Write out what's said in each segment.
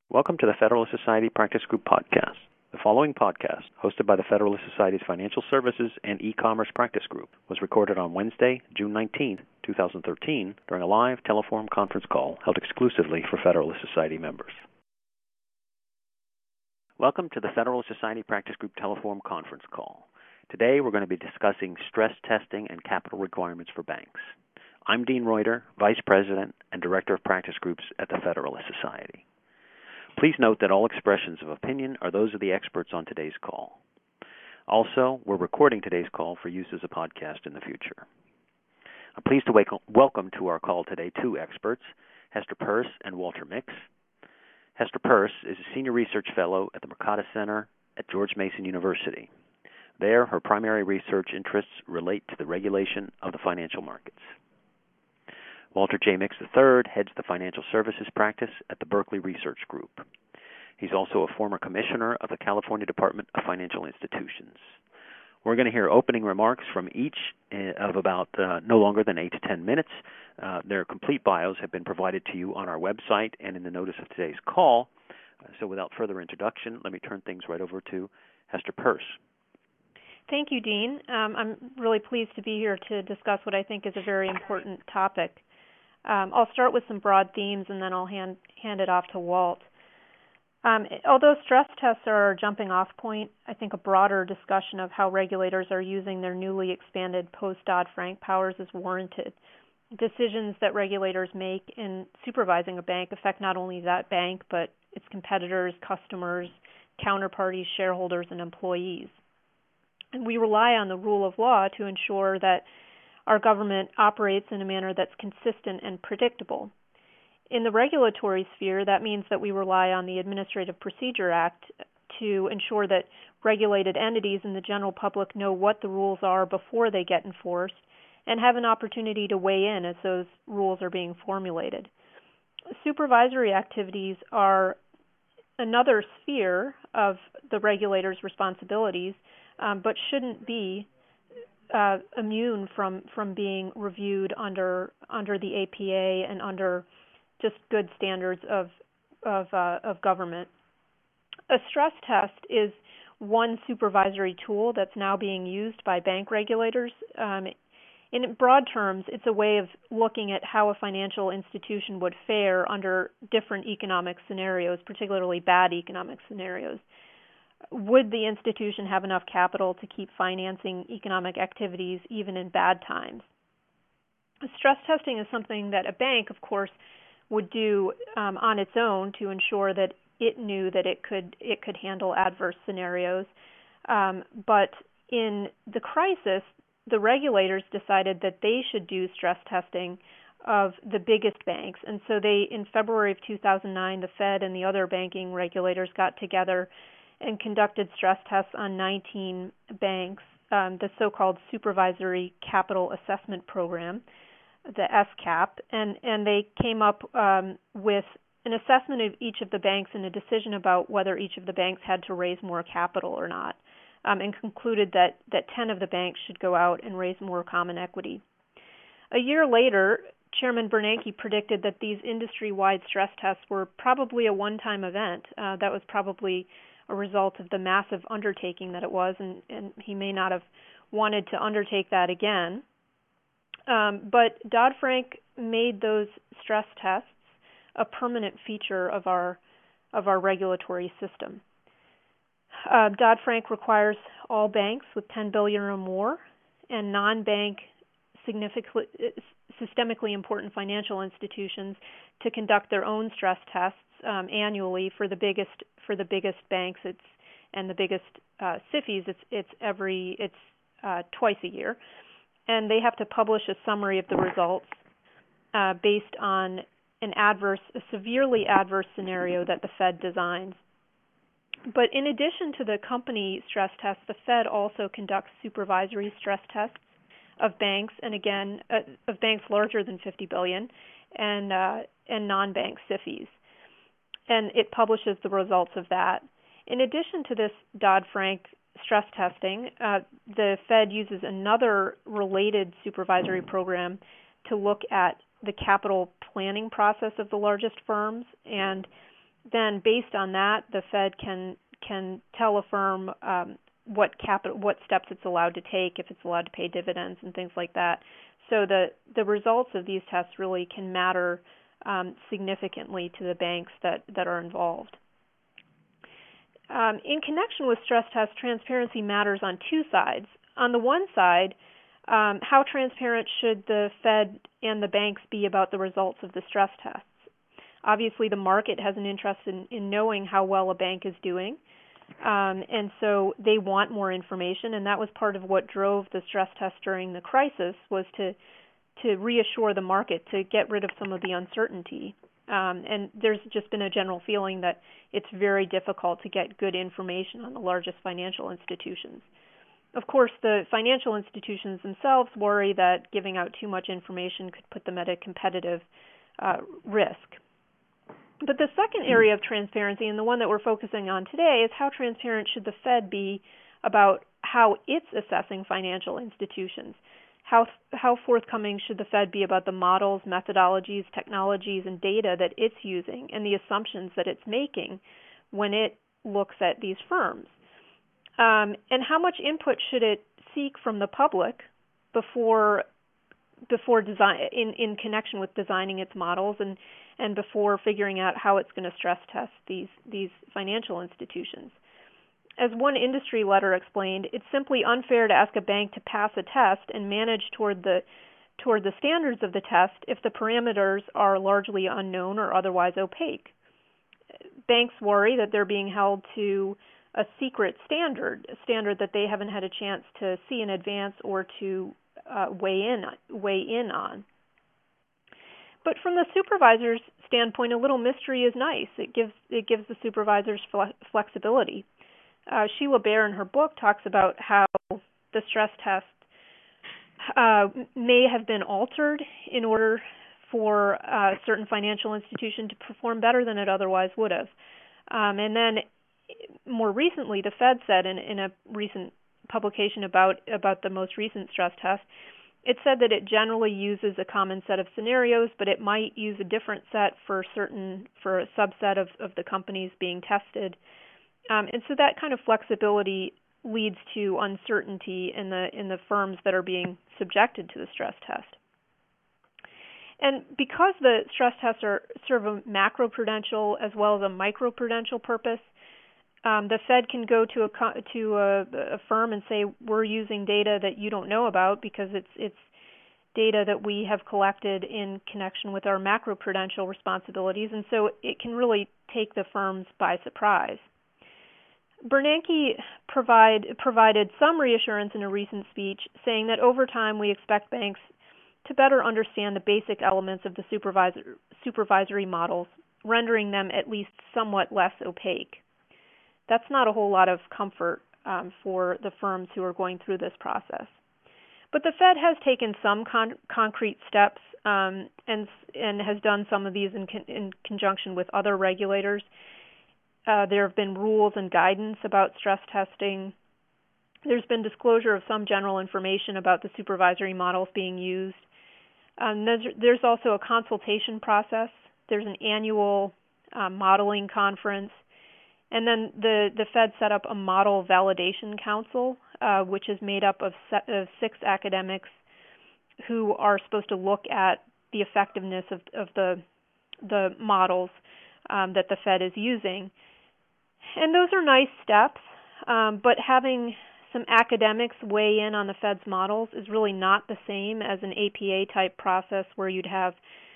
Welcome to the Federalist Society Practice Group podcast. The following podcast, hosted by the Federalist Society's Financial Services and E-Commerce Practice Group, was recorded on Wednesday, June 19, 2013, during a live telephone conference call held exclusively for Federalist Society members. Welcome to the Federalist Society Practice Group telephone conference call. Today we're going to be discussing stress testing and capital requirements for banks. I'm Dean Reuter, Vice President and Director of Practice Groups at the Federalist Society. Please note that all expressions of opinion are those of the experts on today's call. Also, we're recording today's call for use as a podcast in the future. I'm pleased to welcome to our call today two experts, Hester Peirce and Walter Mix. Hester Peirce is a Senior Research Fellow at the Mercatus Center at George Mason University. There, her primary research interests relate to the regulation of the financial markets. Walter J. Mix III heads the financial services practice at the Berkeley Research Group. He's also a former commissioner of the California Department of Financial Institutions. We're going to hear opening remarks from each of about no longer than 8 to 10 minutes. Their complete bios have been provided to you on our website and in the notice of today's call. So without further introduction, let me turn things right over to Hester Peirce. Thank you, Dean. I'm really pleased to be here to discuss what I think is a very important topic. I'll start with some broad themes and then I'll hand it off to Walt. Although stress tests are our jumping off point, I think a broader discussion of how regulators are using their newly expanded post-Dodd-Frank powers is warranted. Decisions that regulators make in supervising a bank affect not only that bank, but its competitors, customers, counterparties, shareholders, and employees. And we rely on the rule of law to ensure that our government operates in a manner that's consistent and predictable. In the regulatory sphere, that means that we rely on the Administrative Procedure Act to ensure that regulated entities and the general public know what the rules are before they get enforced and have an opportunity to weigh in as those rules are being formulated. Supervisory activities are another sphere of the regulator's responsibilities, but shouldn't be immune from being reviewed under the APA and under just good standards of government. A stress test is one supervisory tool that's now being used by bank regulators. In broad terms, it's a way of looking at how a financial institution would fare under different economic scenarios, particularly bad economic scenarios. Would the institution have enough capital to keep financing economic activities even in bad times? Stress testing is something that a bank, of course, would do on its own to ensure that it knew that it could handle adverse scenarios. But in the crisis, the regulators decided that they should do stress testing of the biggest banks. And so in February of 2009, the Fed and the other banking regulators got together and conducted stress tests on 19 banks, the so-called Supervisory Capital Assessment Program, the SCAP, and they came up with an assessment of each of the banks and a decision about whether each of the banks had to raise more capital or not, and concluded that 10 of the banks should go out and raise more common equity. A year later, Chairman Bernanke predicted that these industry-wide stress tests were probably a one-time event. That was probably a result of the massive undertaking that it was, and he may not have wanted to undertake that again. But Dodd-Frank made those stress tests a permanent feature of our regulatory system. Dodd-Frank requires all banks with $10 billion or more and non-bank systemically important financial institutions to conduct their own stress tests annually for the biggest banks. And the biggest SIFIs. It's twice a year, and they have to publish a summary of the results based on a severely adverse scenario that the Fed designs. But in addition to the company stress tests, the Fed also conducts supervisory stress tests of banks, and again, of banks larger than $50 billion, and non-bank SIFIs. And it publishes the results of that. In addition to this Dodd-Frank stress testing, the Fed uses another related supervisory program to look at the capital planning process of the largest firms, and then based on that, the Fed can tell a firm what steps it's allowed to take, if it's allowed to pay dividends and things like that. So the results of these tests really can matter significantly to the banks that are involved. In connection with stress tests, transparency matters on two sides. On the one side, how transparent should the Fed and the banks be about the results of the stress tests? Obviously, the market has an interest in knowing how well a bank is doing, and so they want more information, and that was part of what drove the stress test during the crisis, was to reassure the market, to get rid of some of the uncertainty. And there's just been a general feeling that it's very difficult to get good information on the largest financial institutions. Of course, the financial institutions themselves worry that giving out too much information could put them at a competitive risk. But the second area of transparency, and the one that we're focusing on today, is how transparent should the Fed be about how it's assessing financial institutions? How forthcoming should the Fed be about the models, methodologies, technologies, and data that it's using and the assumptions that it's making when it looks at these firms? And how much input should it seek from the public before design in connection with designing its models and before figuring out how it's going to stress test these financial institutions? As one industry letter explained, it's simply unfair to ask a bank to pass a test and manage toward the standards of the test if the parameters are largely unknown or otherwise opaque. Banks worry that they're being held to a secret standard, a standard that they haven't had a chance to see in advance or to weigh in on. But from the supervisor's standpoint, a little mystery is nice. It gives the supervisors flexibility. Sheila Bair in her book talks about how the stress test may have been altered in order for a certain financial institution to perform better than it otherwise would have. And then more recently, the Fed said in a recent publication about the most recent stress test, it said that it generally uses a common set of scenarios, but it might use a different set for a subset of the companies being tested. And so that kind of flexibility leads to uncertainty in the firms that are being subjected to the stress test. And because the stress tests serve a macroprudential as well as a microprudential purpose, the Fed can go to a firm and say, we're using data that you don't know about because it's data that we have collected in connection with our macroprudential responsibilities, and so it can really take the firms by surprise. Bernanke provided some reassurance in a recent speech, saying that over time we expect banks to better understand the basic elements of the supervisory models, rendering them at least somewhat less opaque. That's not a whole lot of comfort for the firms who are going through this process. But the Fed has taken some concrete steps and has done some of these in conjunction with other regulators. There have been rules and guidance about stress testing. There's been disclosure of some general information about the supervisory models being used. There's also a consultation process. There's an annual modeling conference. And then the Fed set up a model validation council, which is made up of 6 academics who are supposed to look at the effectiveness of the models that the Fed is using. And those are nice steps, but having some academics weigh in on the Fed's models is really not the same as an APA-type process where you'd have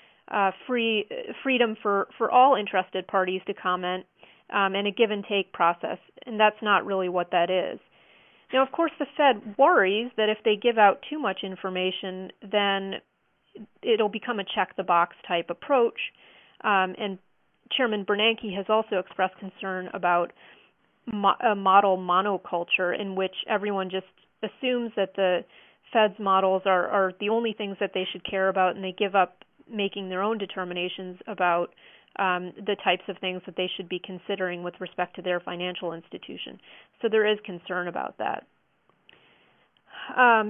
freedom for all interested parties to comment and a give-and-take process, and that's not really what that is. Now, of course, the Fed worries that if they give out too much information, then it'll become a check-the-box type approach, and Chairman Bernanke has also expressed concern about a model monoculture in which everyone just assumes that the Fed's models are the only things that they should care about, and they give up making their own determinations about the types of things that they should be considering with respect to their financial institution. So there is concern about that.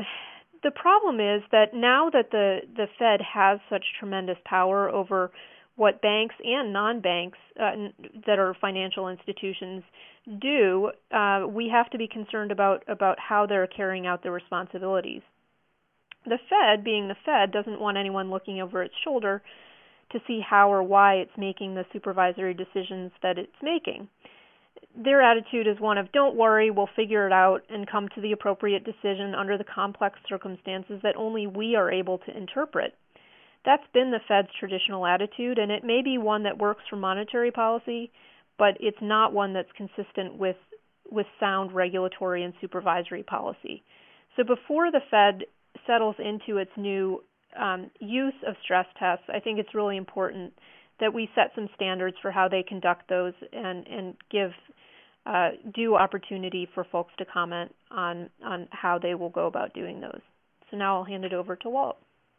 The problem is that now that the Fed has such tremendous power over what banks and non-banks that are financial institutions do, we have to be concerned about how they're carrying out their responsibilities. The Fed, being the Fed, doesn't want anyone looking over its shoulder to see how or why it's making the supervisory decisions that it's making. Their attitude is one of, don't worry, we'll figure it out and come to the appropriate decision under the complex circumstances that only we are able to interpret. That's been the Fed's traditional attitude, and it may be one that works for monetary policy, but it's not one that's consistent with sound regulatory and supervisory policy. So before the Fed settles into its new use of stress tests, I think it's really important that we set some standards for how they conduct those and give due opportunity for folks to comment on how they will go about doing those. So now I'll hand it over to Walt.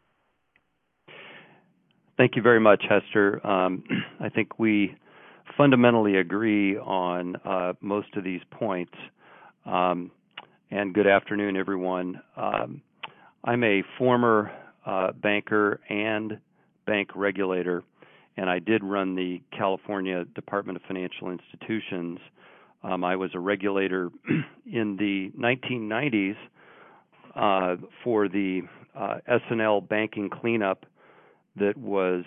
Thank you very much, Hester. I think we fundamentally agree on most of these points. And good afternoon, everyone. I'm a former banker and bank regulator, and I did run the California Department of Financial Institutions. I was a regulator in the 1990s for the S&L banking cleanup that was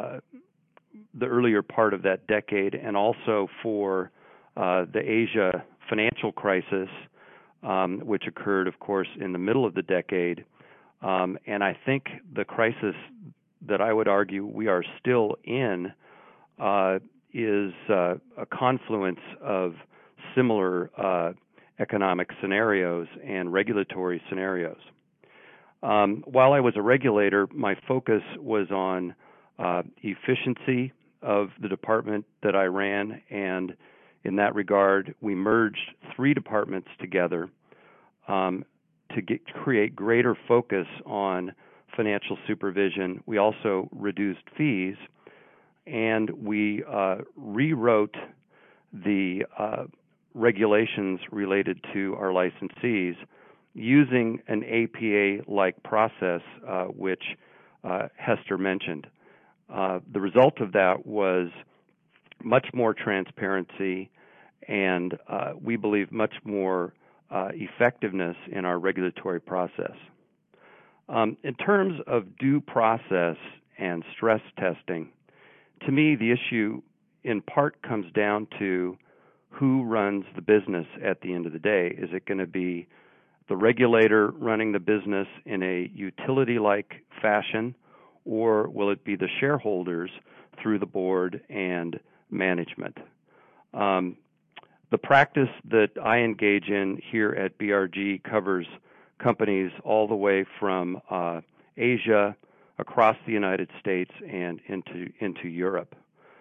the earlier part of that decade, and also for the Asia financial crisis, which occurred, of course, in the middle of the decade. And I think the crisis that I would argue we are still in is a confluence of similar economic scenarios and regulatory scenarios. While I was a regulator, my focus was on efficiency of the department that I ran, and in that regard, we merged three departments together to create greater focus on financial supervision. We also reduced fees, and we rewrote the regulations related to our licensees using an APA-like process, which Hester mentioned. The result of that was much more transparency and we believe much more effectiveness in our regulatory process. In terms of due process and stress testing, to me the issue in part comes down to who runs the business at the end of the day. Is it going to be the regulator running the business in a utility-like fashion, or will it be the shareholders through the board and management? The practice that I engage in here at BRG covers companies all the way from Asia, across the United States, and into Europe.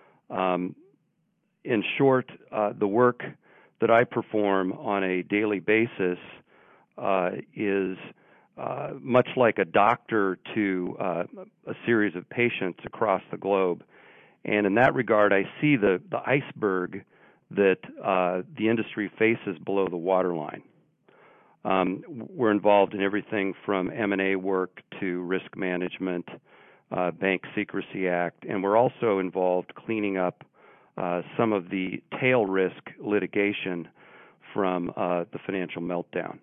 In short, the work that I perform on a daily basis is much like a doctor to a series of patients across the globe. And in that regard, I see the iceberg that the industry faces below the waterline. We're involved in everything from M&A work to risk management, Bank Secrecy Act, and we're also involved cleaning up some of the tail risk litigation from the financial meltdown.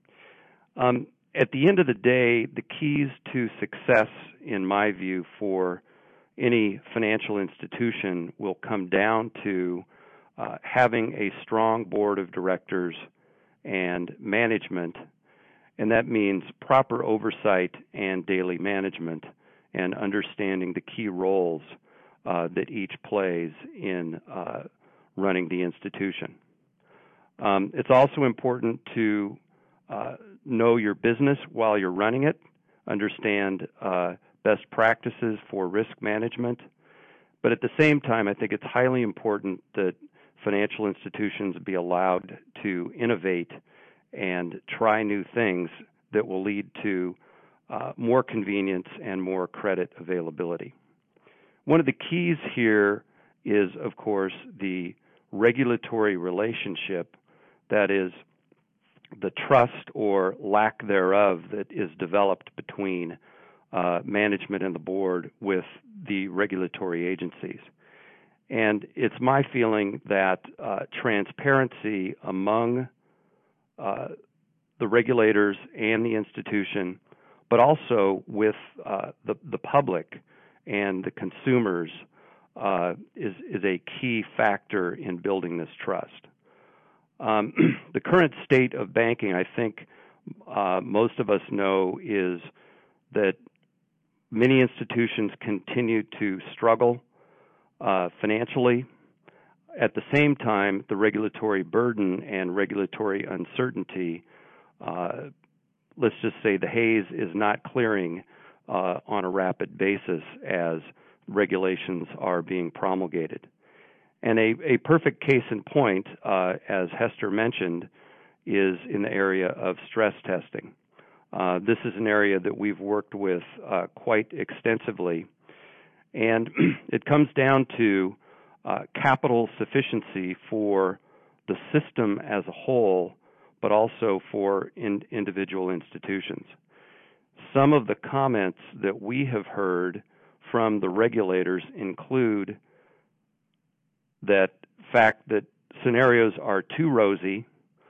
At the end of the day, the keys to success, in my view, for any financial institution will come down to having a strong board of directors and management, and that means proper oversight and daily management and understanding the key roles that each plays in running the institution. It's also important to know your business while you're running it, understand best practices for risk management, but at the same time, I think it's highly important that financial institutions be allowed to innovate and try new things that will lead to more convenience and more credit availability. One of the keys here is, of course, the regulatory relationship, that is, the trust or lack thereof that is developed between management and the board with the regulatory agencies. And it's my feeling that transparency among the regulators and the institution, but also with the public and the consumers, is a key factor in building this trust. The current state of banking, I think most of us know, is that many institutions continue to struggle financially. At the same time, the regulatory burden and regulatory uncertainty, let's just say the haze is not clearing on a rapid basis as regulations are being promulgated. And a perfect case in point, as Hester mentioned, is in the area of stress testing. This is an area that we've worked with quite extensively, and it comes down to capital sufficiency for the system as a whole, but also for individual institutions. Some of the comments that we have heard from the regulators include that fact that scenarios are too rosy,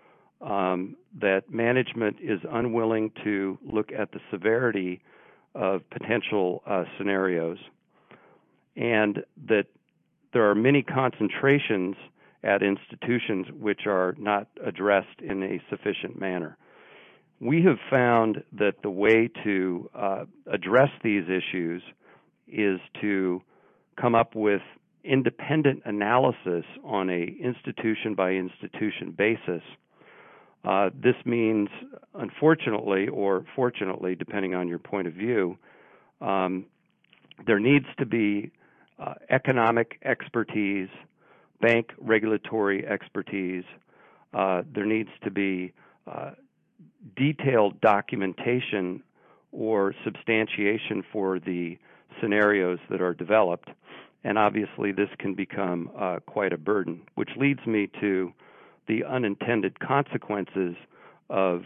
that management is unwilling to look at the severity of potential scenarios, and that there are many concentrations at institutions which are not addressed in a sufficient manner. We have found that the way to address these issues is to come up with independent analysis on a institution-by-institution basis. This means, unfortunately, or fortunately, depending on your point of view, there needs to be economic expertise, bank regulatory expertise. There needs to be detailed documentation or substantiation for the scenarios that are developed. And obviously this can become quite a burden, which leads me to the unintended consequences of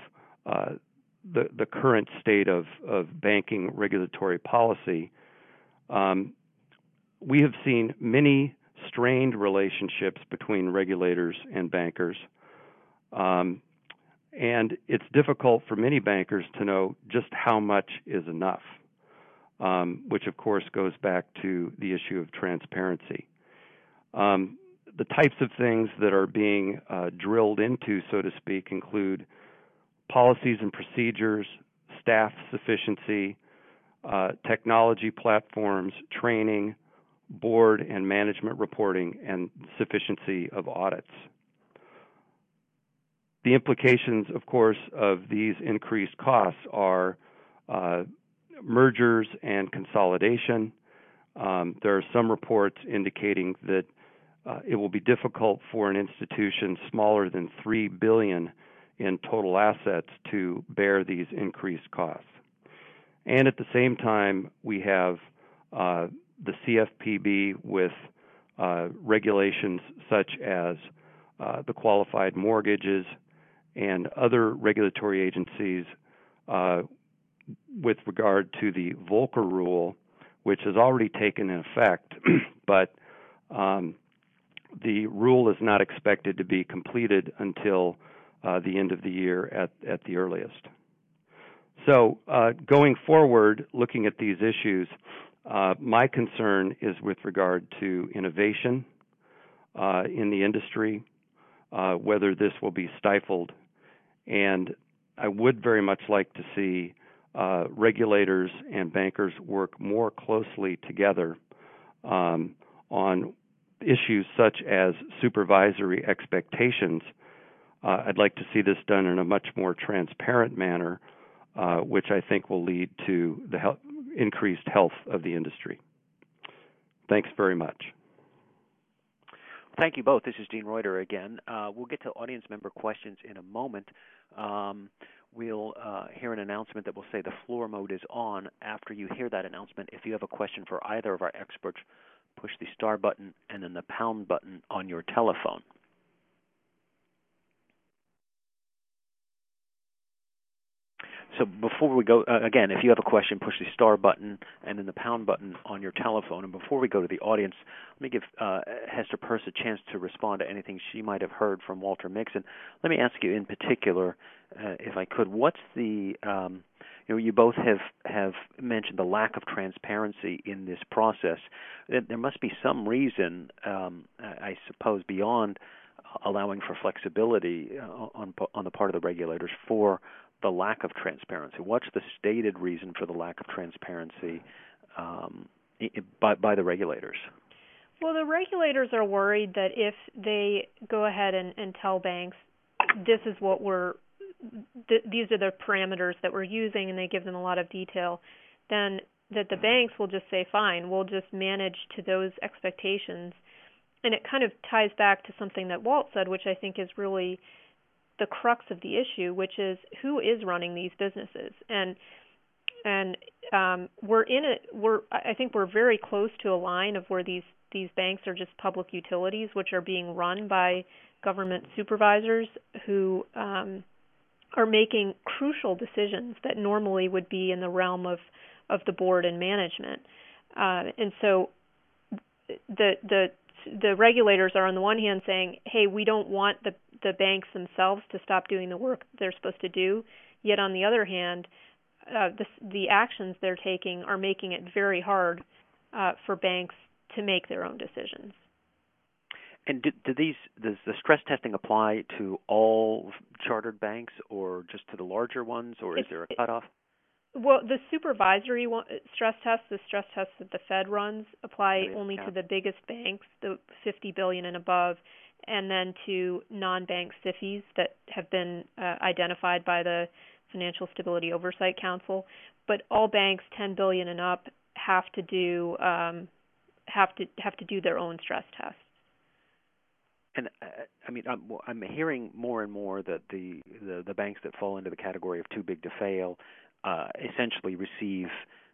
the current state of banking regulatory policy. We have seen many strained relationships between regulators and bankers, and it's difficult for many bankers to know just how much is enough, which of course goes back to the issue of transparency. The types of things that are being drilled into, so to speak, include policies and procedures, staff sufficiency, technology platforms, training, board and management reporting, and sufficiency of audits. The implications, of course, of these increased costs are mergers and consolidation. There are some reports indicating that it will be difficult for an institution smaller than $3 billion in total assets to bear these increased costs. And at the same time, we have the CFPB with regulations such as the qualified mortgages and other regulatory agencies with regard to the Volcker Rule, which has already taken effect, but the rule is not expected to be completed until the end of the year at the earliest. So going forward, looking at these issues, my concern is with regard to innovation in the industry, whether this will be stifled. And I would very much like to see regulators and bankers work more closely together on issues such as supervisory expectations. I'd like to see this done in a much more transparent manner, which I think will lead to the increased health of the industry. Thanks very much. Thank you both. This is Dean Reuter again. We'll get to audience member questions in a moment. We'll hear an announcement that will say the floor mode is on. After you hear that announcement, if you have a question for either of our experts, push the star button and then the pound button on your telephone. So before we go, again, if you have a question, push the star button and then the pound button on your telephone. And before we go to the audience, let me give Hester Peirce a chance to respond to anything she might have heard from Walter Mix. And let me ask you in particular, if I could, what's the you both have mentioned the lack of transparency in this process. There must be some reason, I suppose, beyond allowing for flexibility on the part of the regulators for the lack of transparency. What's the stated reason for the lack of transparency by the regulators? Well, the regulators are worried that if they go ahead and tell banks, this is what these are the parameters that we're using, and they give them a lot of detail, then that the banks will just say, fine, we'll just manage to those expectations. And it kind of ties back to something that Walt said, which I think is really the crux of the issue, which is who is running these businesses. And I think we're very close to a line of where these banks are just public utilities, which are being run by government supervisors who are making crucial decisions that normally would be in the realm of the board and management. And so the regulators are on the one hand saying, hey, we don't want the banks themselves to stop doing the work they're supposed to do. Yet on the other hand, the actions they're taking are making it very hard for banks to make their own decisions. And does the stress testing apply to all chartered banks or just to the larger ones, or is there a cutoff? Well, the supervisory stress tests, the stress tests that the Fed runs, apply only to the biggest banks, the $50 billion and above, and then to non-bank SIFIs that have been identified by the Financial Stability Oversight Council. But all banks $10 billion and up have to do their own stress tests. And I'm hearing more and more that the banks that fall into the category of too big to fail essentially receive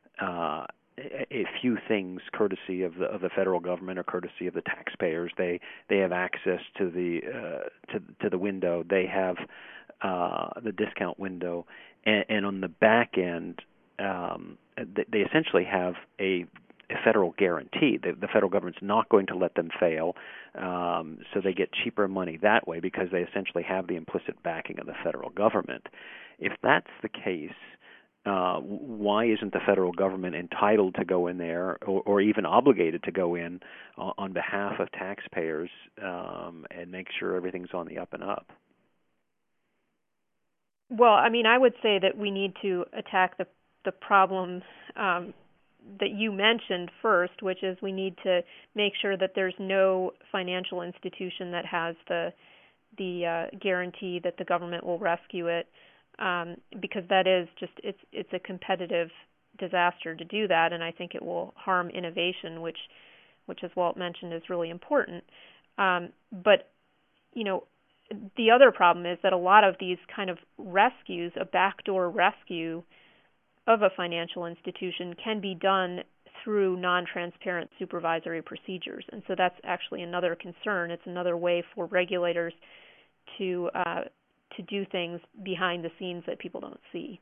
a few things courtesy of the federal government or courtesy of the taxpayers. They have access to the window. They have the discount window, and on the back end, they essentially have a federal guarantee. The federal government's not going to let them fail, so they get cheaper money that way because they essentially have the implicit backing of the federal government. If that's the case, why isn't the federal government entitled to go in there or even obligated to go in on behalf of taxpayers and make sure everything's on the up and up? Well, I would say that we need to attack the problem that you mentioned first, which is we need to make sure that there's no financial institution that has the guarantee that the government will rescue it, because that is just it's a competitive disaster to do that, and I think it will harm innovation, which as Walt mentioned is really important. But the other problem is that a lot of these kind of rescues, a backdoor rescue of a financial institution, can be done through non-transparent supervisory procedures. And so that's actually another concern. It's another way for regulators to do things behind the scenes that people don't see.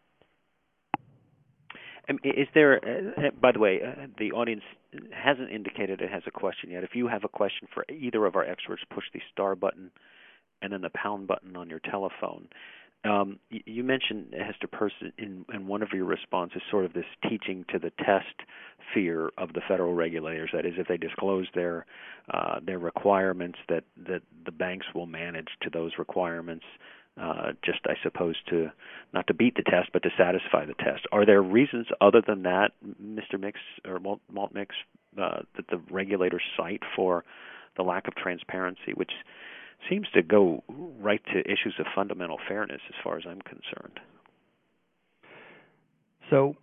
Is there, by the way, the audience hasn't indicated it has a question yet. If you have a question for either of our experts, push the star button and then the pound button on your telephone. You mentioned, Hester Peirce, in one of your responses, sort of this teaching to the test fear of the federal regulators. That is, if they disclose their requirements, that the banks will manage to those requirements, just, I suppose, to not to beat the test, but to satisfy the test. Are there reasons other than that, Mr. Mix or Walt Mix, that the regulators cite for the lack of transparency, which seems to go right to issues of fundamental fairness as far as I'm concerned? So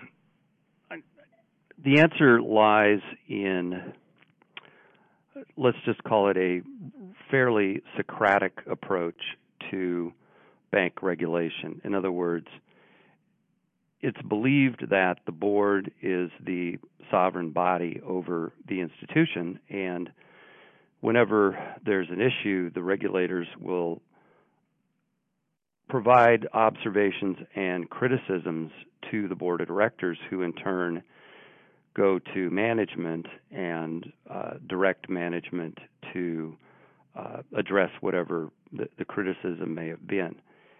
the answer lies in, let's just call it a fairly Socratic approach to bank regulation. In other words, it's believed that the board is the sovereign body over the institution, and whenever there's an issue, the regulators will provide observations and criticisms to the board of directors, who in turn go to management and direct management to address whatever the criticism may have been.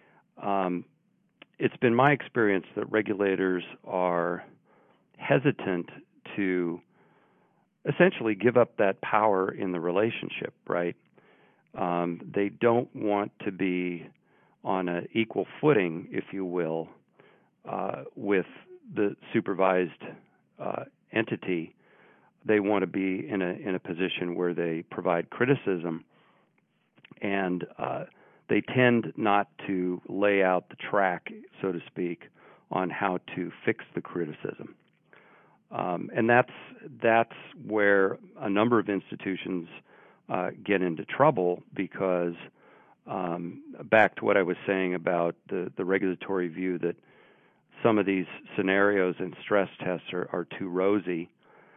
It's been my experience that regulators are hesitant to essentially give up that power in the relationship, right? They don't want to be on an equal footing, if you will, with the supervised entity. They want to be in a position where they provide criticism, and they tend not to lay out the track, so to speak, on how to fix the criticism. And that's where a number of institutions get into trouble, because back to what I was saying about the regulatory view that some of these scenarios and stress tests are too rosy.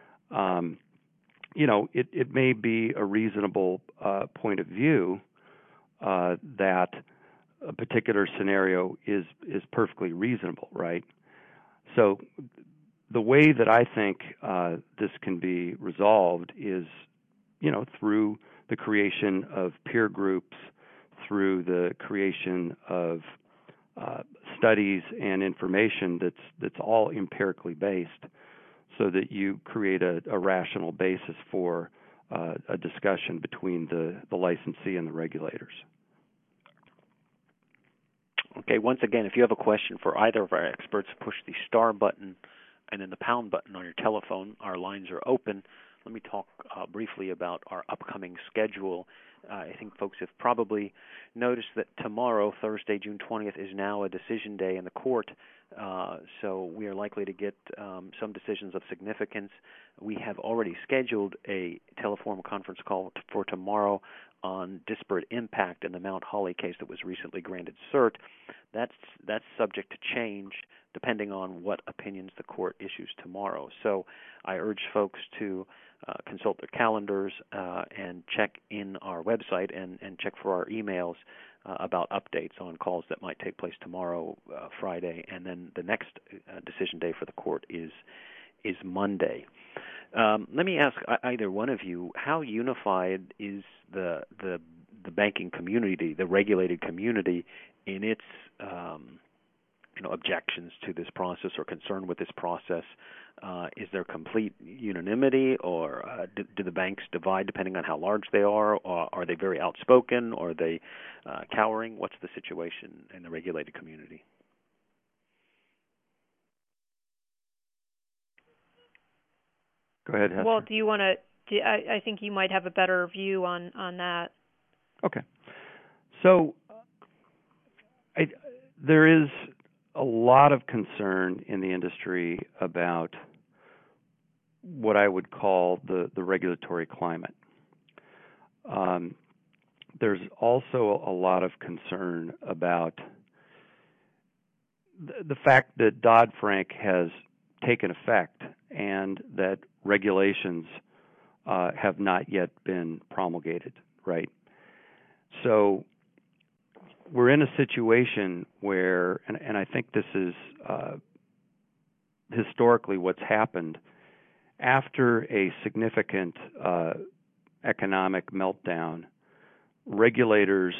It may be a reasonable point of view that a particular scenario is perfectly reasonable, right? So the way that I think this can be resolved is, through the creation of peer groups, through the creation of studies and information that's all empirically based, so that you create a rational basis for a discussion between the licensee and the regulators. Okay, once again, if you have a question for either of our experts, push the star button and then the pound button on your telephone. Our lines are open. Let me talk briefly about our upcoming schedule. I think folks have probably noticed that tomorrow, Thursday, June 20th, is now a decision day in the court, so we are likely to get some decisions of significance. We have already scheduled a telephone conference call for tomorrow on disparate impact in the Mount Holly case that was recently granted cert. That's subject to change depending on what opinions the court issues tomorrow. So I urge folks to consult their calendars and check in our website and check for our emails about updates on calls that might take place tomorrow, Friday, and then the next decision day for the court is Monday. Let me ask either one of you, how unified is the banking community, the regulated community, in its objections to this process or concern with this process? Is there complete unanimity, or do the banks divide depending on how large they are, or are they very outspoken, or are they cowering? What's the situation in the regulated community? Go ahead, Hester. Well, do you want to? I think you might have a better view on that. Okay. So there is a lot of concern in the industry about what I would call the regulatory climate. There's also a lot of concern about the fact that Dodd-Frank has taken effect and that regulations have not yet been promulgated, right? So we're in a situation where, and I think this is historically what's happened, after a significant economic meltdown, regulators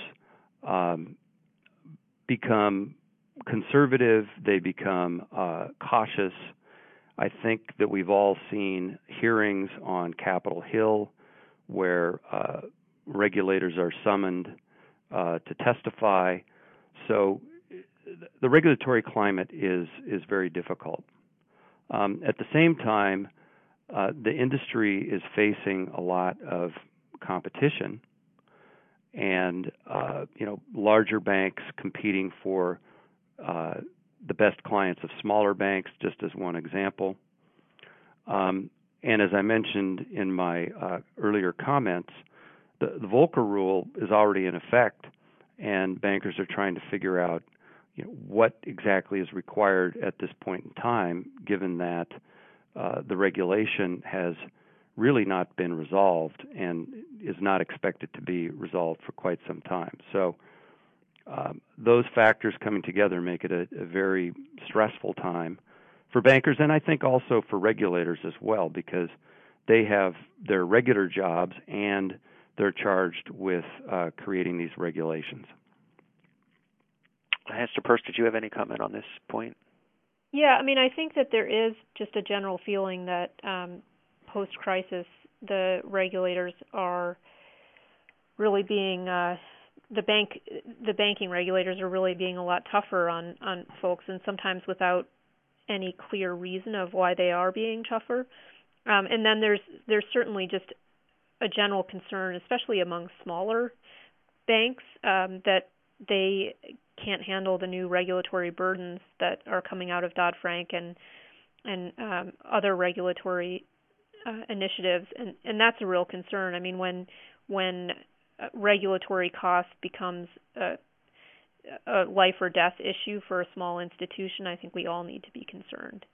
become conservative, they become cautious. I think that we've all seen hearings on Capitol Hill where regulators are summoned to testify. So the regulatory climate is very difficult. At the same time, the industry is facing a lot of competition, and larger banks competing for the best clients of smaller banks, just as one example. And as I mentioned in my earlier comments, the Volcker Rule is already in effect, and bankers are trying to figure out what exactly is required at this point in time, given that the regulation has really not been resolved and is not expected to be resolved for quite some time. So those factors coming together make it a very stressful time for bankers, and I think also for regulators as well, because they have their regular jobs and they're charged with creating these regulations. Hester Peirce, did you have any comment on this point? Yeah, I mean, I think that there is just a general feeling that post-crisis, the regulators are really being the banking regulators are really being a lot tougher on folks, and sometimes without any clear reason of why they are being tougher. And then there's certainly just a general concern, especially among smaller banks, that they can't handle the new regulatory burdens that are coming out of Dodd-Frank and other regulatory initiatives, and that's a real concern. I mean, when regulatory cost becomes a life or death issue for a small institution, I think we all need to be concerned.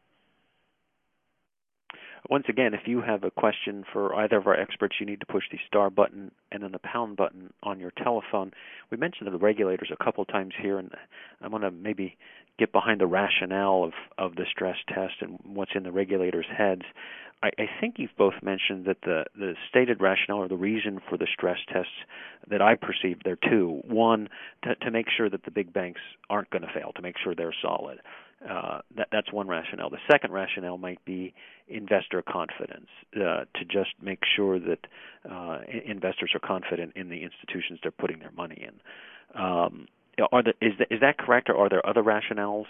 Once again, if you have a question for either of our experts, you need to push the star button and then the pound button on your telephone. We mentioned the regulators a couple of times here, and I want to maybe get behind the rationale of the stress test and what's in the regulators' heads. I think you've both mentioned that the stated rationale or the reason for the stress tests that I perceive there are two. One, to make sure that the big banks aren't going to fail, to make sure they're solid. That's one rationale. The second rationale might be investor confidence, to just make sure that investors are confident in the institutions they're putting their money in. Is that correct, or are there other rationales?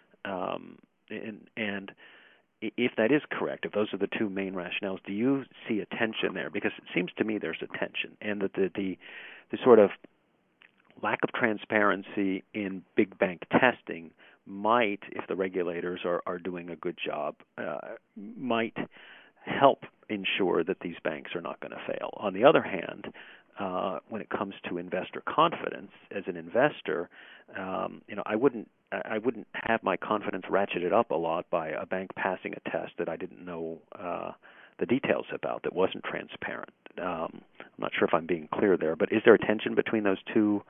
And if that is correct, if those are the two main rationales, do you see a tension there? Because it seems to me there's a tension, and that the sort of lack of transparency in big bank testing might, if the regulators are doing a good job, might help ensure that these banks are not going to fail. On the other hand, when it comes to investor confidence, as an investor, I wouldn't have my confidence ratcheted up a lot by a bank passing a test that I didn't know the details about, that wasn't transparent. I'm not sure if I'm being clear there, but is there a tension between those two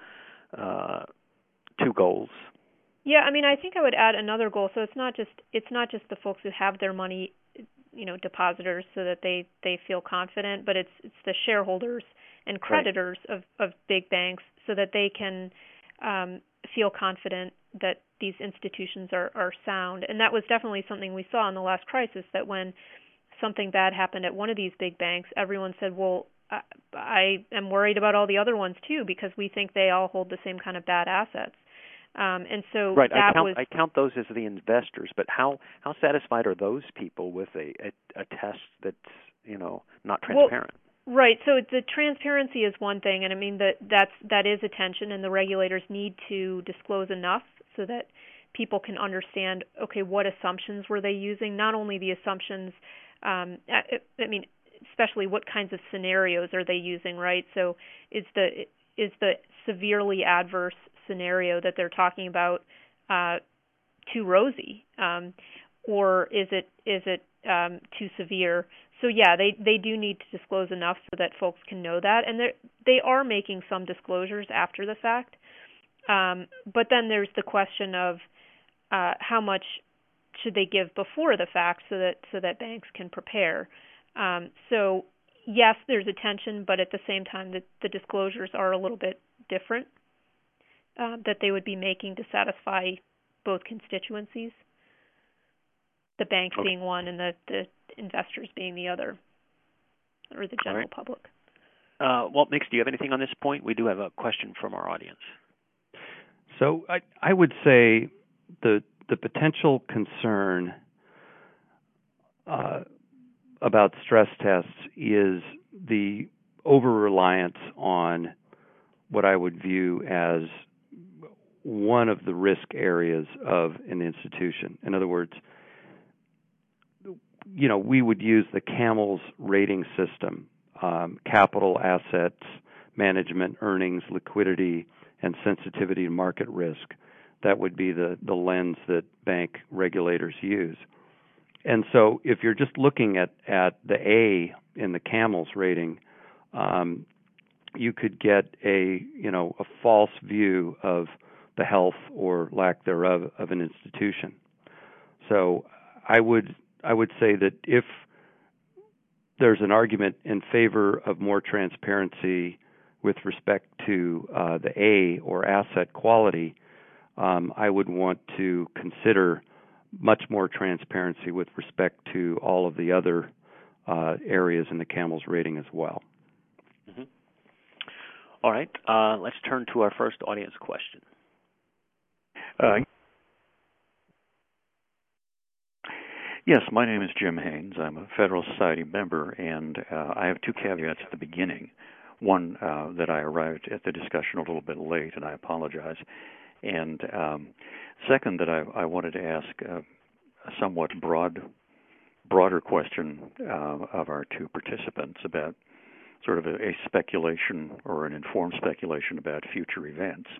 goals? Yeah, I mean, I think I would add another goal. So it's not just the folks who have their money, depositors, so that they feel confident, but it's the shareholders and creditors of big banks, so that they can feel confident that these institutions are sound. And that was definitely something we saw in the last crisis, that when something bad happened at one of these big banks, everyone said, well, I am worried about all the other ones too, because we think they all hold the same kind of bad assets. And so right, that I count those as the investors, but how satisfied are those people with a test that's not transparent? Well, right. So the transparency is one thing, and I mean that is a tension, and the regulators need to disclose enough so that people can understand, okay, what assumptions were they using? Not only the assumptions, especially what kinds of scenarios are they using, right? So is the severely adverse scenario that they're talking about too rosy, or is it too severe? So yeah, they do need to disclose enough so that folks can know that, and they are making some disclosures after the fact. But then there's the question of how much should they give before the fact, so that banks can prepare. So yes, there's a tension, but at the same time, the disclosures are a little bit different that they would be making to satisfy both constituencies, the banks being one and the investors being the other, or the general public. Walt Mix, do you have anything on this point? We do have a question from our audience. So I would say the potential concern about stress tests is the over-reliance on what I would view as one of the risk areas of an institution. In other words, we would use the CAMELS rating system, capital, assets, management, earnings, liquidity, and sensitivity to market risk. That would be the lens that bank regulators use. And so if you're just looking at the A in the CAMELS rating, you could get a false view of the health or lack thereof of an institution. So I would say that if there's an argument in favor of more transparency with respect to the A or asset quality, I would want to consider much more transparency with respect to all of the other areas in the CAMELS rating as well. Mm-hmm. All right, let's turn to our first audience question. Yes, my name is Jim Haynes. I'm a Federal Society member, and I have two caveats at the beginning. One, that I arrived at the discussion a little bit late, and I apologize. And second, that I wanted to ask a somewhat broader question of our two participants about sort of a speculation or an informed speculation about future events.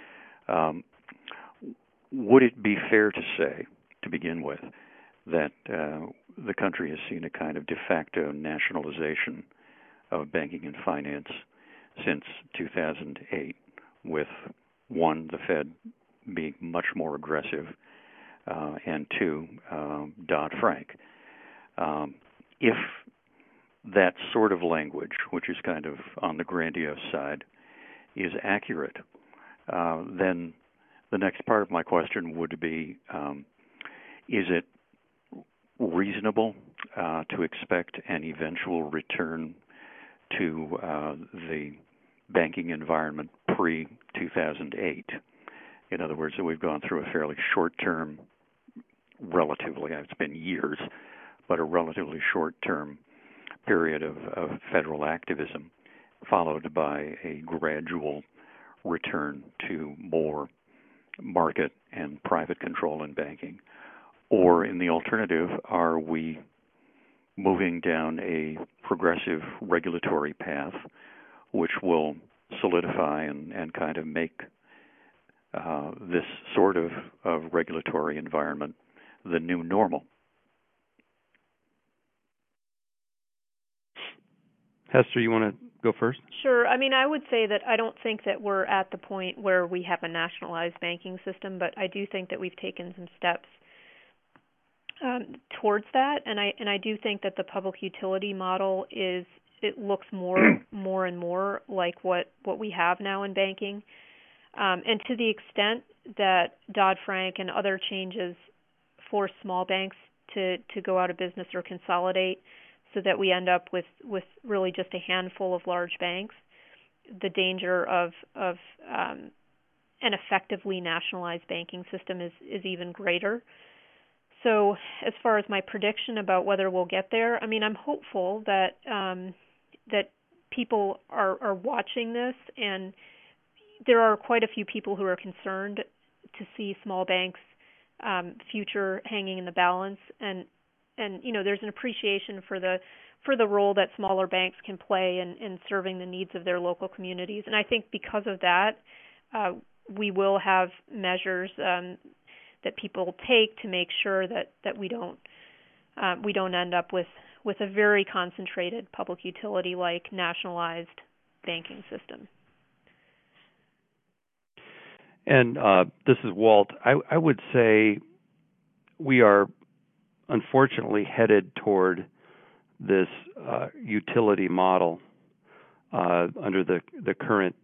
Would it be fair to say, to begin with, that the country has seen a kind of de facto nationalization of banking and finance since 2008, with one, the Fed being much more aggressive, and two, Dodd-Frank. If that sort of language, which is kind of on the grandiose side, is accurate, then the next part of my question would be, is it reasonable to expect an eventual return to the banking environment pre-2008? In other words, that we've gone through a fairly short-term, relatively, it's been years, but a relatively short-term period of federal activism, followed by a gradual return to more market and private control in banking. Or in the alternative, are we moving down a progressive regulatory path which will solidify and kind of make this sort of regulatory environment the new normal? Hester, you want to go first? Sure. I mean, I would say that I don't think that we're at the point where we have a nationalized banking system, but I do think that we've taken some steps towards that, and I do think that the public utility model looks more and more like what we have now in banking, and to the extent that Dodd-Frank and other changes force small banks to go out of business or consolidate, so that we end up with really just a handful of large banks, the danger of an effectively nationalized banking system is even greater. So as far as my prediction about whether we'll get there, I mean, I'm hopeful that that people are watching this, and there are quite a few people who are concerned to see small banks' future hanging in the balance, and there's an appreciation for the role that smaller banks can play in serving the needs of their local communities. And I think because of that, we will have measures that people take to make sure that we don't end up with a very concentrated public utility like nationalized banking system. And this is Walt. I would say we are unfortunately headed toward this utility model under the current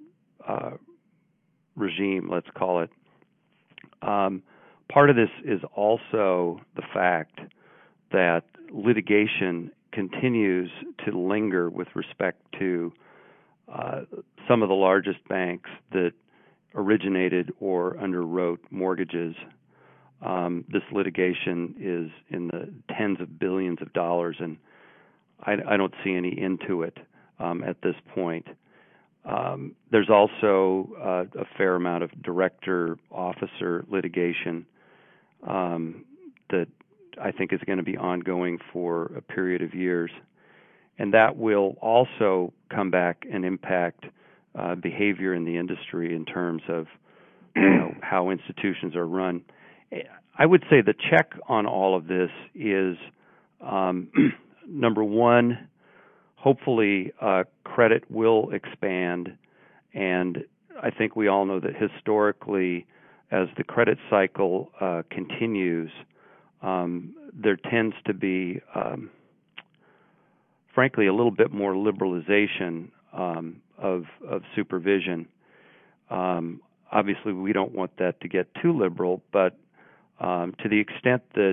regime, let's call it. Part of this is also the fact that litigation continues to linger with respect to some of the largest banks that originated or underwrote mortgages. This litigation is in the tens of billions of dollars, and I don't see any end to it at this point. There's also a fair amount of director-officer litigation that I think is going to be ongoing for a period of years. And that will also come back and impact behavior in the industry in terms of how institutions are run. I would say the check on all of this is, number one, hopefully credit will expand, and I think we all know that historically, as the credit cycle continues, there tends to be, frankly, a little bit more liberalization of supervision. Obviously, we don't want that to get too liberal, but to the extent that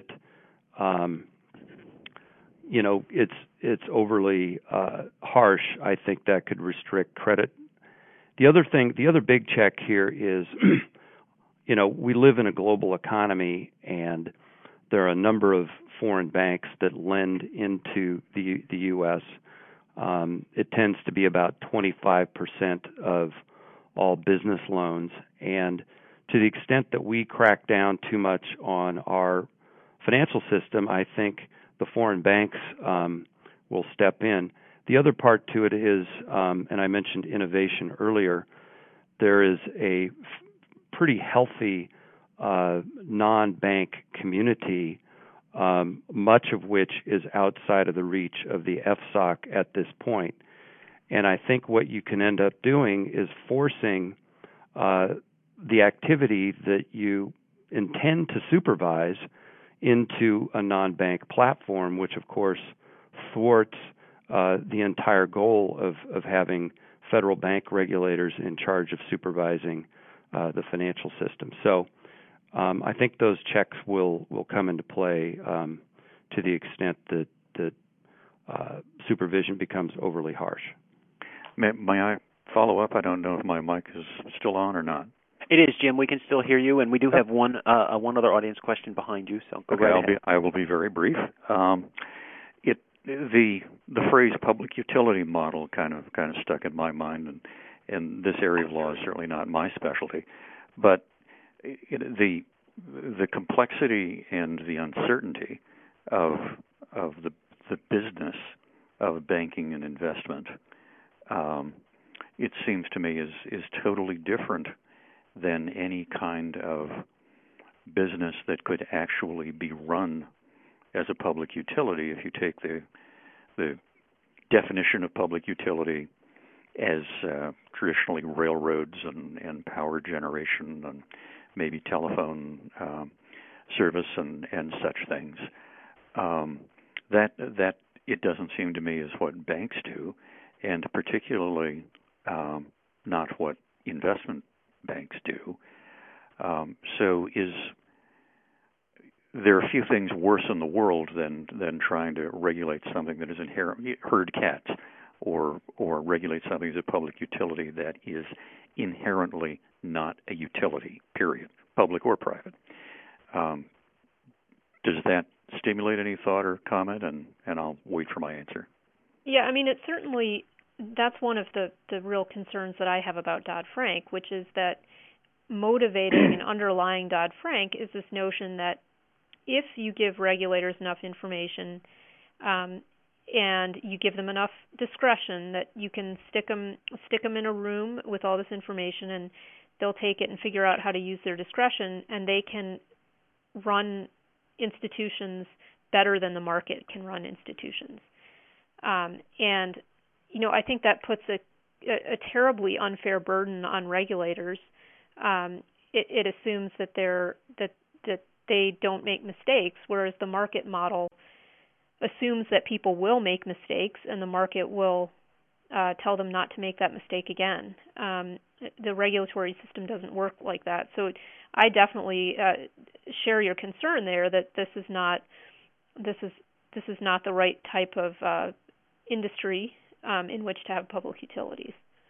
it's overly harsh, I think that could restrict credit. The other big check here is, we live in a global economy, and there are a number of foreign banks that lend into the U.S. It tends to be about 25% of all business loans, and to the extent that we crack down too much on our financial system, I think the foreign banks will step in. The other part to it is, and I mentioned innovation earlier, there is a pretty healthy non-bank community, much of which is outside of the reach of the FSOC at this point. And I think what you can end up doing is forcing the activity that you intend to supervise into a non-bank platform, which of course thwarts the entire goal of having federal bank regulators in charge of supervising the financial system. So I think those checks will come into play to the extent that supervision becomes overly harsh. May I follow up? I don't know if my mic is still on or not. It is, Jim. We can still hear you, and we do have one other audience question behind you. So go right ahead. I will be very brief. The phrase public utility model kind of stuck in my mind, and this area of law is certainly not my specialty, but the complexity and the uncertainty of the business of banking and investment, it seems to me is totally different than any kind of business that could actually be run as a public utility. If you take the definition of public utility as traditionally railroads and power generation and maybe telephone service and such things, that it doesn't seem to me is what banks do, and particularly not what investment banks do. So there are a few things worse in the world than trying to regulate something that is inherent, herd cats, or regulate something as a public utility that is inherently not a utility, period, public or private. Does that stimulate any thought or comment? And I'll wait for my answer. Yeah, I mean, that's one of the real concerns that I have about Dodd-Frank, which is that motivating and underlying Dodd-Frank is this notion that if you give regulators enough information and you give them enough discretion, that you can stick them in a room with all this information, and they'll take it and figure out how to use their discretion, and they can run institutions better than the market can run institutions. And I think that puts a terribly unfair burden on regulators. It assumes that they don't make mistakes, whereas the market model assumes that people will make mistakes and the market will tell them not to make that mistake again. The regulatory system doesn't work like that. So I definitely share your concern there that this is not the right type of industry in which to have public utilities.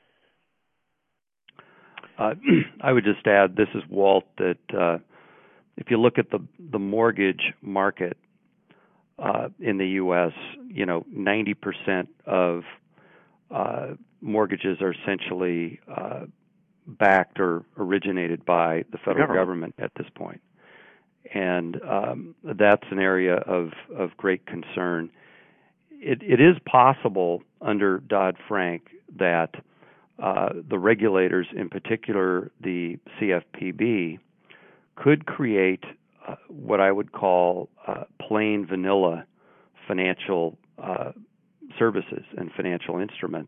I would just add, this is Walt, that if you look at the mortgage market in the U.S., 90% of mortgages are essentially backed or originated by the federal government at this point. And that's an area of great concern. It is possible under Dodd-Frank that the regulators, in particular the CFPB, could create what I would call plain vanilla financial services and financial instruments.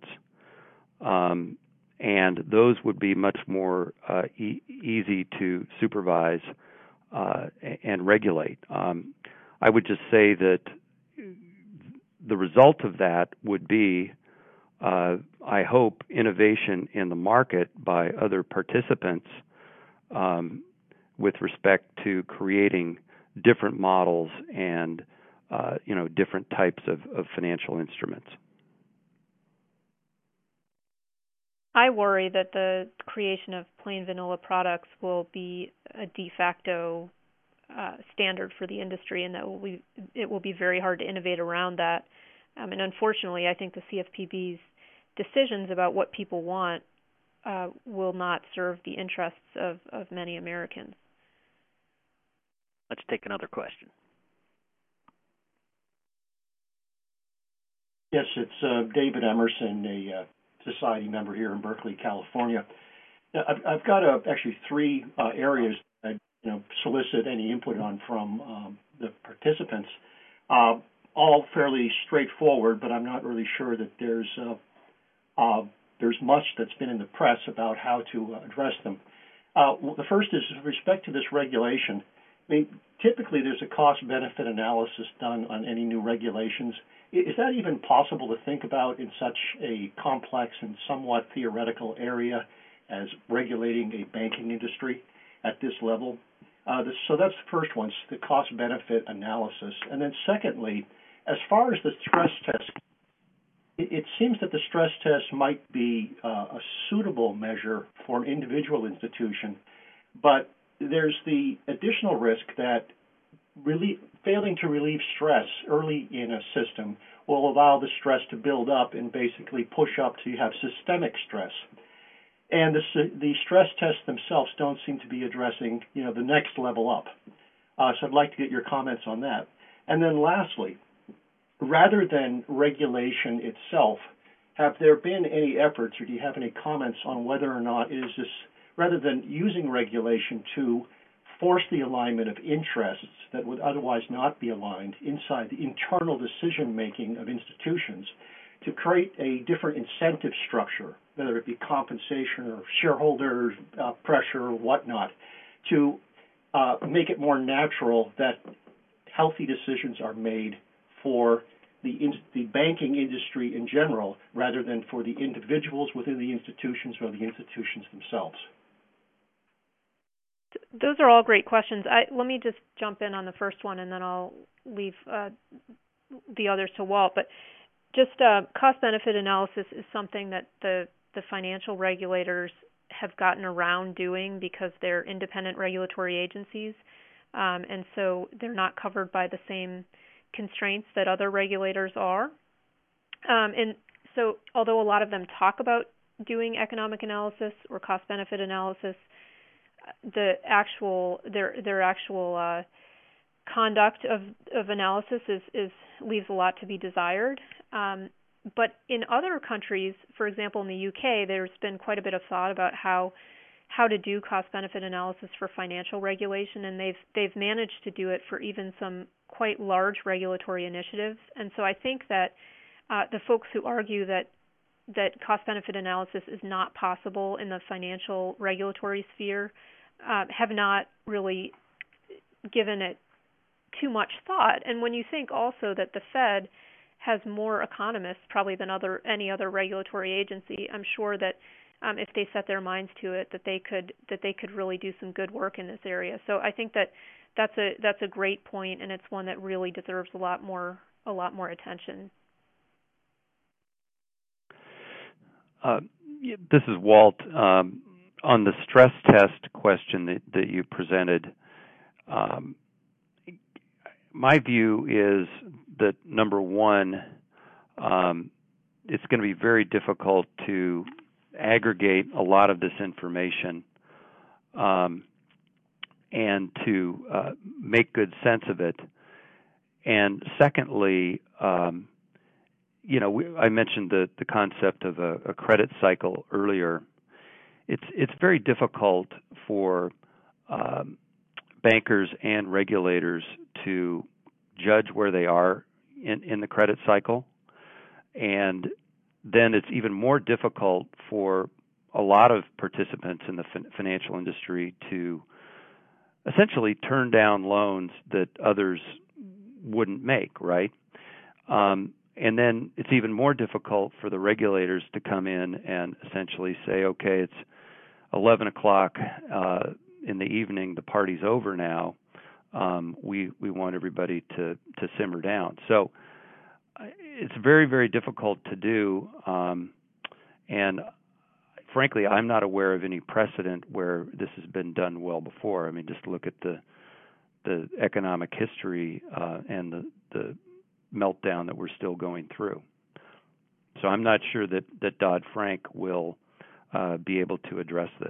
And those would be much more easy to supervise and regulate. I would just say that the result of that would be, I hope, innovation in the market by other participants with respect to creating different models and different types of financial instruments. I worry that the creation of plain vanilla products will be a de facto standard for the industry, and that it will be very hard to innovate around that. And unfortunately, I think the CFPB's decisions about what people want will not serve the interests of many Americans. Let's take another question. Yes, it's David Emerson, a society member here in Berkeley, California. Now, I've got actually three areas I solicit any input on from the participants. All fairly straightforward, but I'm not really sure that there's much that's been in the press about how to address them. The first is with respect to this regulation. I mean, typically there's a cost-benefit analysis done on any new regulations. Is that even possible to think about in such a complex and somewhat theoretical area as regulating a banking industry at this level? So that's the first one, the cost-benefit analysis. And then secondly, as far as the stress test, it seems that the stress test might be a suitable measure for an individual institution, but there's the additional risk that failing to relieve stress early in a system will allow the stress to build up and basically push up to you have systemic stress. And the stress tests themselves don't seem to be addressing, the next level up. So I'd like to get your comments on that. And then lastly, rather than regulation itself, have there been any efforts, or do you have any comments on whether or not it is this, rather than using regulation to force the alignment of interests that would otherwise not be aligned inside the internal decision-making of institutions, to create a different incentive structure, whether it be compensation or shareholder pressure or whatnot, to make it more natural that healthy decisions are made for the banking industry in general, rather than for the individuals within the institutions or the institutions themselves? Those are all great questions. Let me just jump in on the first one, and then I'll leave the others to Walt. But just cost-benefit analysis is something that the financial regulators have gotten around doing because they're independent regulatory agencies, and so they're not covered by the same constraints that other regulators are. And so although a lot of them talk about doing economic analysis or cost-benefit analysis, their actual conduct of analysis leaves a lot to be desired. But in other countries, for example, in the UK, there's been quite a bit of thought about how to do cost-benefit analysis for financial regulation, and they've managed to do it for even some quite large regulatory initiatives. And so I think that the folks who argue that cost-benefit analysis is not possible in the financial regulatory sphere have not really given it too much thought. And when you think also that the Fed has more economists probably than any other regulatory agency, I'm sure that if they set their minds to it, that they could really do some good work in this area. So I think that's a great point, and it's one that really deserves a lot more attention. This is Walt. On the stress test question that you presented, my view is that, number one, it's going to be very difficult to aggregate a lot of this information and to make good sense of it. And secondly, I mentioned the concept of a credit cycle earlier. It's very difficult for bankers and regulators to judge where they are in the credit cycle. and then it's even more difficult for a lot of participants in the financial industry to essentially turn down loans that others wouldn't make, right? And then it's even more difficult for the regulators to come in and essentially say, okay, it's 11 o'clock in the evening, the party's over now. We want everybody to simmer down. So it's very, very difficult to do. And frankly, I'm not aware of any precedent where this has been done well before. I mean, just look at the economic history and the meltdown that we're still going through. So I'm not sure that Dodd-Frank will be able to address this.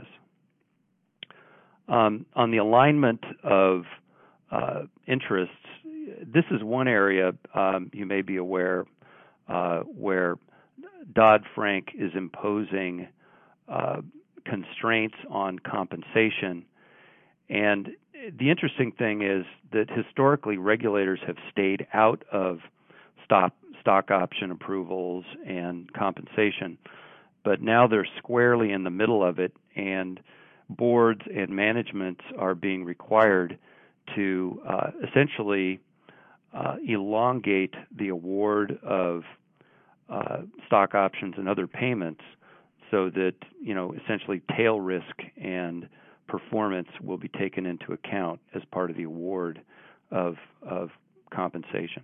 On the alignment of interests, this is one area you may be aware where Dodd-Frank is imposing constraints on compensation. And the interesting thing is that historically regulators have stayed out of stock option approvals and compensation, but now they're squarely in the middle of it, and boards and managements are being required to essentially elongate the award of stock options and other payments so that, essentially tail risk and performance will be taken into account as part of the award of compensation.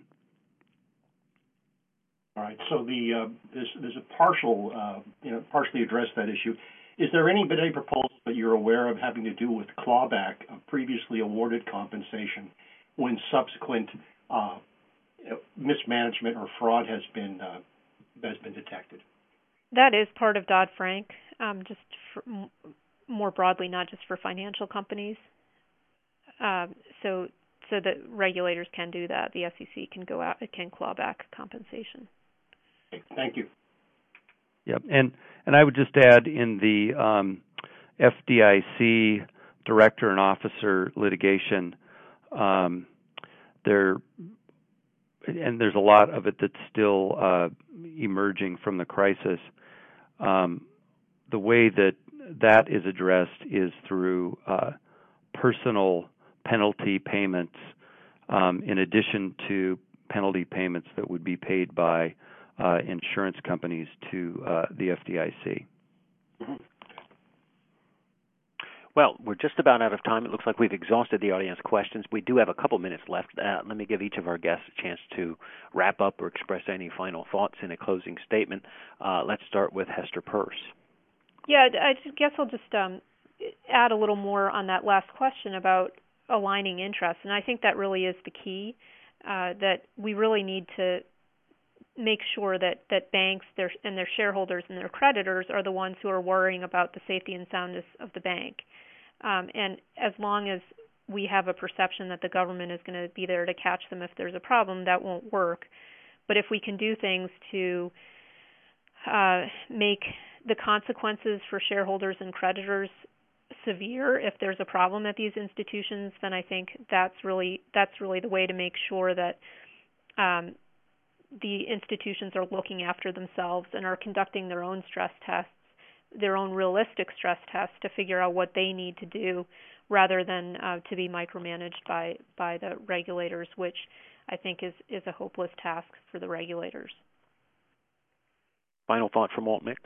All right. So there's a partially addressed that issue. Is there any proposal that you're aware of having to do with clawback of previously awarded compensation when subsequent mismanagement or fraud has been detected? That is part of Dodd-Frank, just more broadly, not just for financial companies. So that regulators can do that. The SEC can go out, it can claw back compensation. Okay, thank you. Yep, and I would just add in the FDIC director and officer litigation, there's a lot of it that's still emerging from the crisis. The way that is addressed is through personal penalty payments, in addition to penalty payments that would be paid by insurance companies to the FDIC. Mm-hmm. Well, we're just about out of time. It looks like we've exhausted the audience questions. We do have a couple minutes left. Let me give each of our guests a chance to wrap up or express any final thoughts in a closing statement. Let's start with Hester Peirce. Yeah, I guess I'll just add a little more on that last question about aligning interests. And I think that really is the key, that we really need to make sure that banks and their shareholders and their creditors are the ones who are worrying about the safety and soundness of the bank. And as long as we have a perception that the government is going to be there to catch them if there's a problem, that won't work. But if we can do things to make the consequences for shareholders and creditors severe if there's a problem at these institutions, then I think that's really the way to make sure that the institutions are looking after themselves and are conducting their own stress tests, their own realistic stress tests to figure out what they need to do rather than to be micromanaged by the regulators, which I think is a hopeless task for the regulators. Final thought from Walt Mix?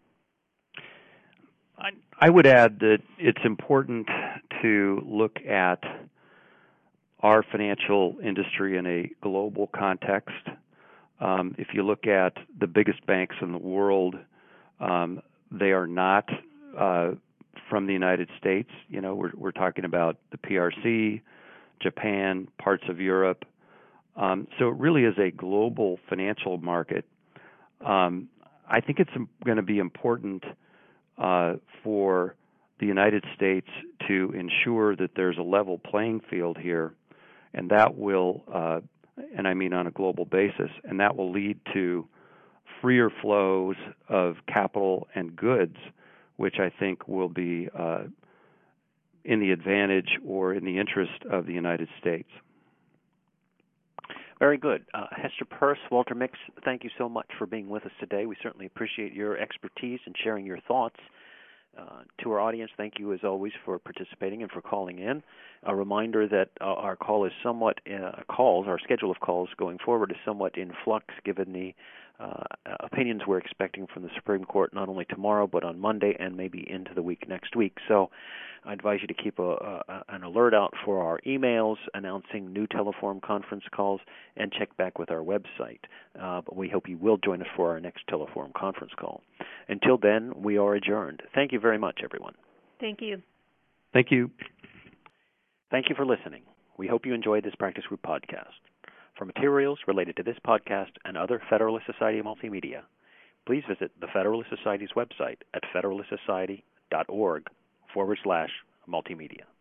I would add that it's important to look at our financial industry in a global context. If you look at the biggest banks in the world, they are not from the United States. We're talking about the PRC, Japan, parts of Europe. So it really is a global financial market. I think it's going to be important for the United States to ensure that there's a level playing field here, and that will, and I mean on a global basis, and that will lead to freer flows of capital and goods, which I think will be in the advantage or in the interest of the United States. Very good. Hester Peirce, Walter Mix, thank you so much for being with us today. We certainly appreciate your expertise and sharing your thoughts. To our audience, thank you as always for participating and for calling in. A reminder that our call is somewhat our schedule of calls going forward is somewhat in flux given the opinions we're expecting from the Supreme Court not only tomorrow but on Monday and maybe into the week next week. So I advise you to keep an alert out for our emails announcing new Teleforum conference calls and check back with our website. But we hope you will join us for our next Teleforum conference call. Until then, we are adjourned. Thank you very much, everyone. Thank you. Thank you. Thank you for listening. We hope you enjoyed this Practice Group podcast. For materials related to this podcast and other Federalist Society multimedia, please visit the Federalist Society's website at federalistsociety.org/multimedia.